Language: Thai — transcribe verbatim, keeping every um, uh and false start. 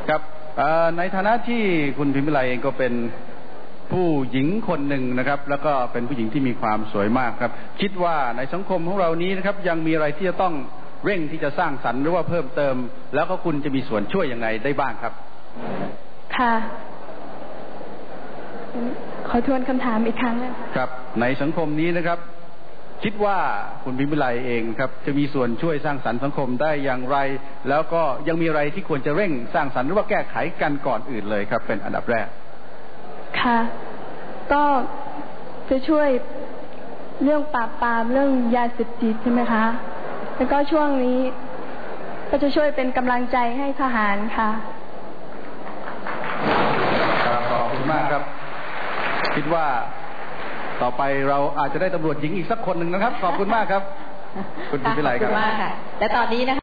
ครับในฐานะที่คุณพิมพิไลเองก็เป็นผู้หญิงคนหนึ่งนะครับแล้วก็เป็นผู้หญิงที่มีความสวยมากครับคิดว่าในสังคมของเรานี้นะครับยังมีอะไรที่จะต้องเร่งที่จะสร้างสรรค์หรือว่าเพิ่มเติมแล้วก็คุณจะมีส่วนช่วยยังไงได้บ้างครับค่ะขอทวนคำถามอีกครั้งนะครับในสังคมนี้นะครับคิดว่าคุณพิมพิไลเองครับจะมีส่วนช่วยสร้างสรรค์สังคมได้อย่างไรแล้วก็ยังมีอะไรที่ควรจะเร่งสร้างสรรค์หรือว่าแก้ไขกันก่อนอื่นเลยครับเป็นอันดับแรกค่ะก็จะช่วยเรื่องปราบปรามเรื่องยาเสพติดใช่ไหมคะแล้วก็ช่วงนี้ก็จะช่วยเป็นกำลังใจให้ทหารค่ะครับขอบคุณมากครับคิดว่าต่อไปเราอาจจะได้ตำรวจหญิงอีกสักคนหนึ่งนะครับขอบคุณมากครับคุณพิมพิไลครับขอบคุณมากค่ะและตอนนี้นะคะ